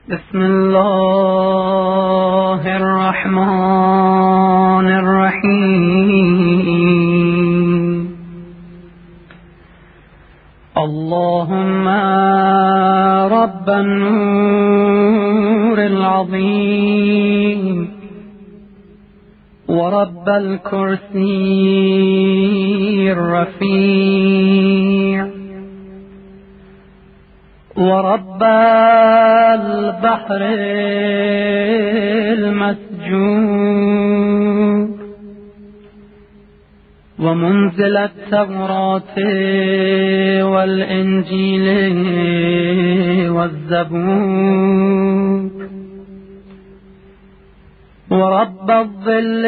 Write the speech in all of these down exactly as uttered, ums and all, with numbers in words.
بسم الله الرحمن الرحيم. اللهم رب النور العظيم ورب الكرسي الرفيع ورب البحر المسجور ومنزل التوراة والإنجيل والزبور ورب الظل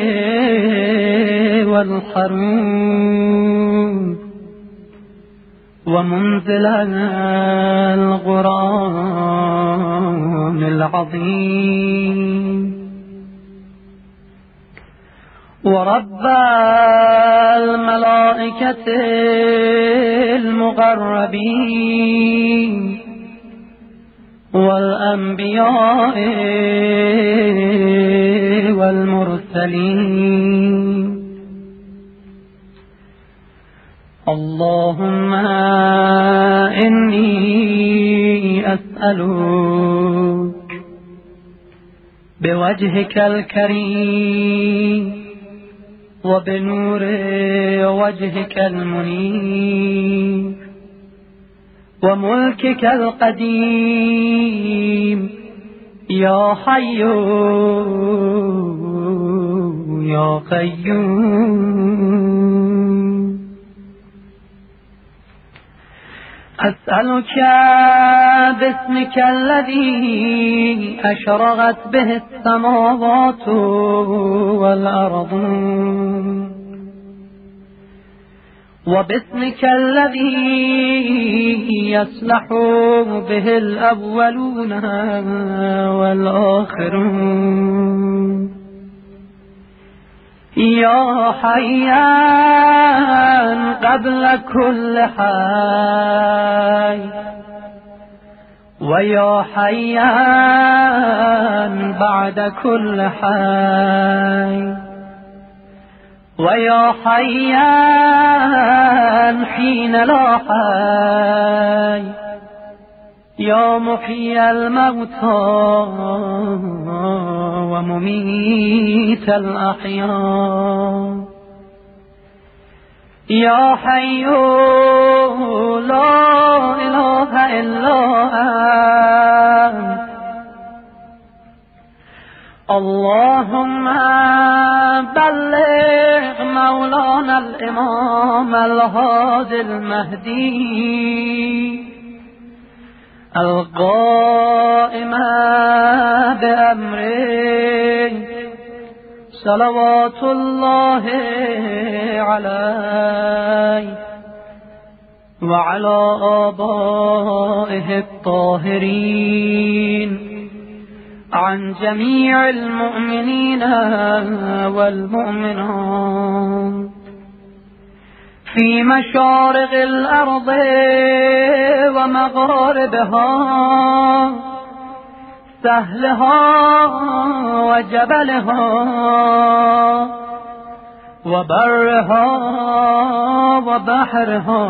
والحرور ومنزل القرآن العظيم ورب الملائكة المقربين والأنبياء والمرسلين. اللهم إني أسألك بوجهك الكريم وبنور وجهك المنير وملكك القديم يا حي يا قيوم، أسألك باسمك الذي أشرقت به السماوات والأرض وباسمك الذي يصلح به الأولون والآخرون يا حيان قبل كل حي ويا حيان بعد كل حي ويا حيان حين لا حي يا محيي الموتى ومميت الأحياء يا حي لا إله إلا أنت. اللهم بلغ مولانا الإمام الهادي المهدي القائم بأمره صلوات الله عليه وعلى آبائه الطاهرين عن جميع المؤمنين والمؤمنات في مشارق الأرض ومغاربها سهلها وجبلها وبرها وبحرها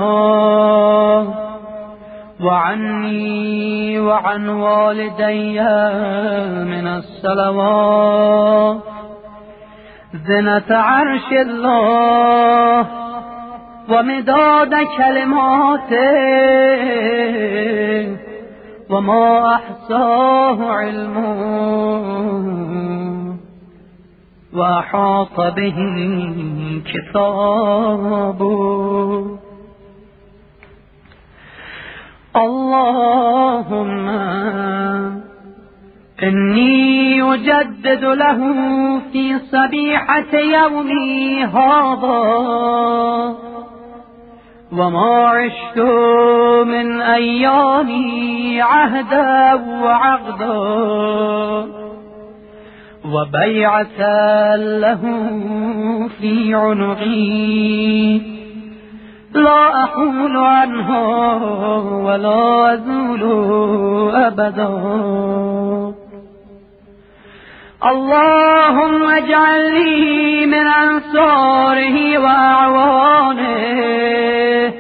وعني وعن والدي من الصلوات زنة عرش الله ومداد كلماته وما أحصاه علمه وأحاط به كتابه. اللهم إني أجدد له في صبيحة يومي هذا وما عشت من أيامي عهدا وعقدا وبيعة له في عنقي لا أحول عنه ولا أزول أبدا. اللهم اجعل لي من أنصاره وأعوانه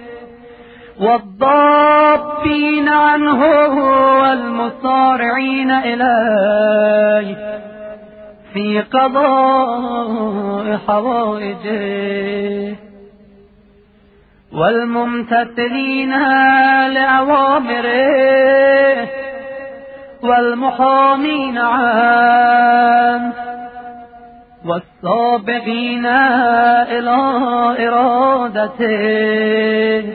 والضابين عنه والمصارعين إليه في قضاء حوائجه والممتثلين لأوامره والمحامين عنه والسابقين إلى إرادته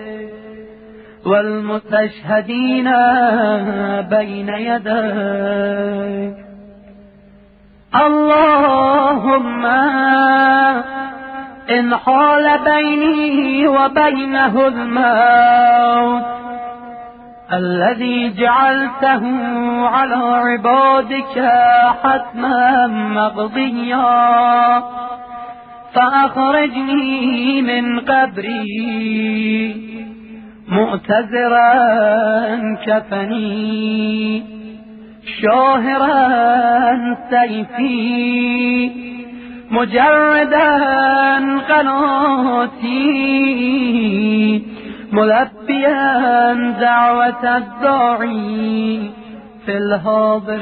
والمستشهدين بين يديه. اللهم إن حال بيني وبينه الموت الذي جعلته على عبادك حتما مقضيا فأخرجني من قبري مؤتزرا كفني شاهرا سيفي مجردا قناتي ملبيا دعوة الداعي في الحاضر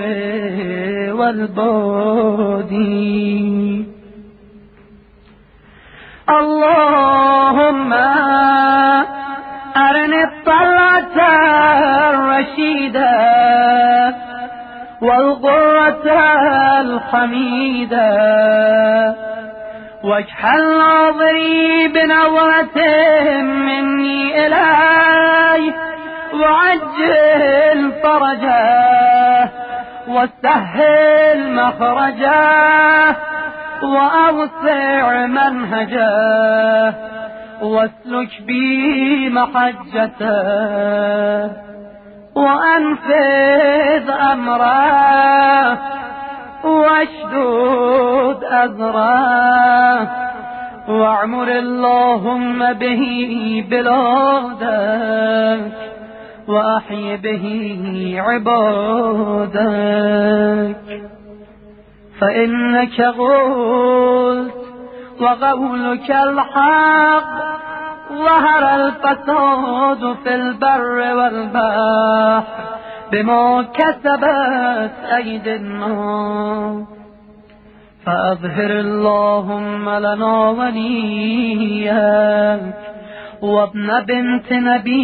والبادي. اللهم أرني الطلعة الرشيدة والغرة الحميدة واجعل ناظري بنظرة مني إليه وعجل فرجه وسهل مخرجه وأوسع منهجه واسلك بي محجته وأنفذ أمره واشدد أزره واعمر اللهم به بلادك وأحي به عبادك. فإنك قلت وقولك الحق ظهر الفساد في البر والبحر بما كسبت أيدي الناس فأظهر اللهم لنا وليك وابن بنت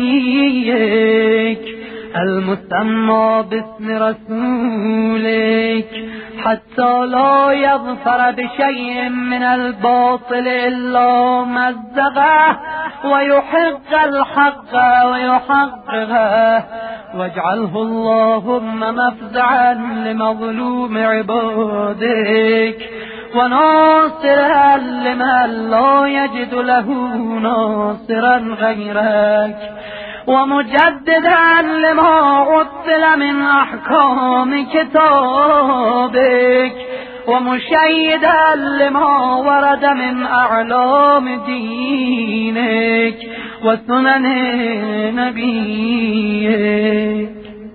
نبيك المسمى باسم رسولك حتى لا يظفر بشيء من الباطل إلا مزقه ويحق الحق ويحققه واجعله اللهم مفزعا لمظلوم عبادك وناصرا لمن لا يجد له ناصرا غيرك ومجددا لما عطل من أحكام كتابك ومشيدا لما ورد من أعلام دينك وسنن نبيك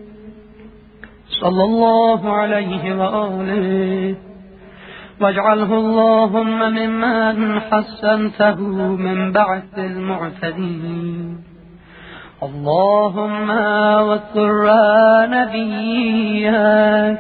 صلى الله عليه وآله. واجعله اللهم ممن حسنته من بعث المعتدين. اللهم وسر نبيك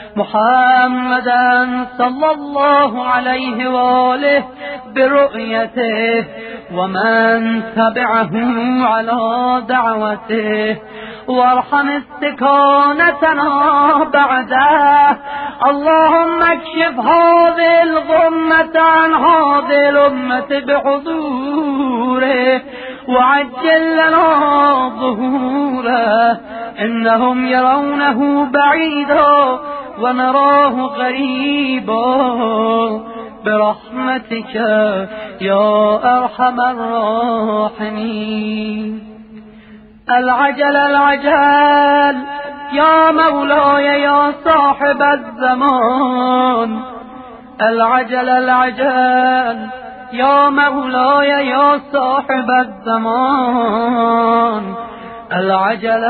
محمدا صلى الله عليه وآله برؤيته ومن تبعه على دعوته وارحم استكانتنا بعده. اللهم اكشف هذه الغمة عن هذه الأمة بحضوره وعجل لنا ظهوره إنهم يرونه بعيدا ونراه قريبا برحمتك يا أرحم الراحمين. العجل العجل يا مولاي يا صاحب الزمان، العجل العجل يا مولاي يا صاحب الزمان العجل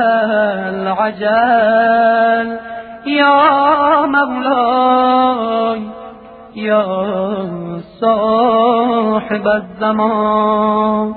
العجل يا مولاي يا صاحب الزمان.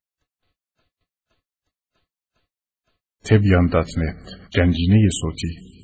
تبیان دات نت گنجینه صوتی